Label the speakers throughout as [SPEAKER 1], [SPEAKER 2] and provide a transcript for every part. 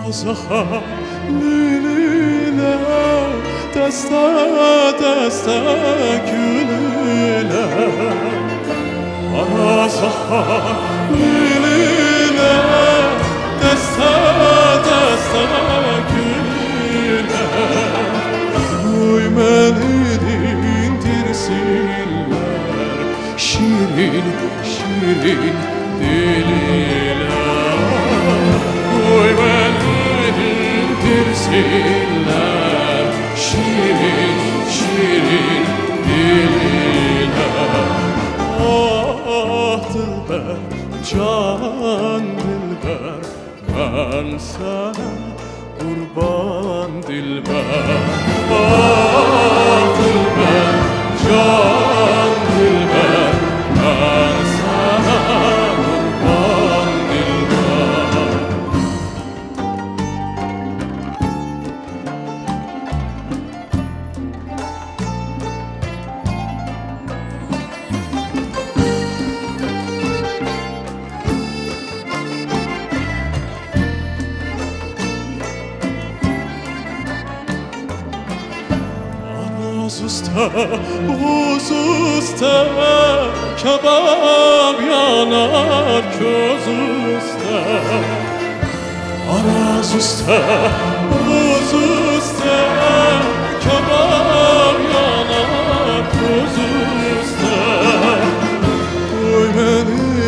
[SPEAKER 1] Nazaha lüline desta desta gülüne Nazaha lüline desta desta gülüne Uy meni dindirsinler şirin şirin diline Uy beni dindirsinler şirin şirin diline Ah dilber, can dilber ben sana kurban dilber Ah dilber, can dilber ben sana kurban dilber Ağız usta, buz usta, kebap yanar köz usta Araz usta, buz usta, kebap yanar köz usta Oy beni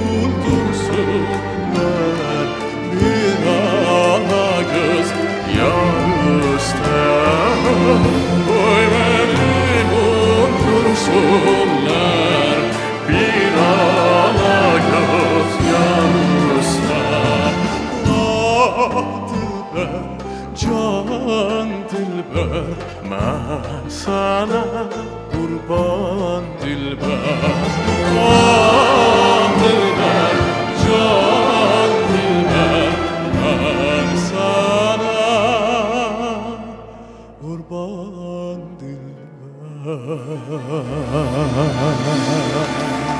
[SPEAKER 1] buldursunlar bir ana göz yan usta Oy beni buldursunlar bir ana göz yan usta Ah dilber, can dilber ben sana kurban dilber Ah dilber, can dilber ben sana kurban dilber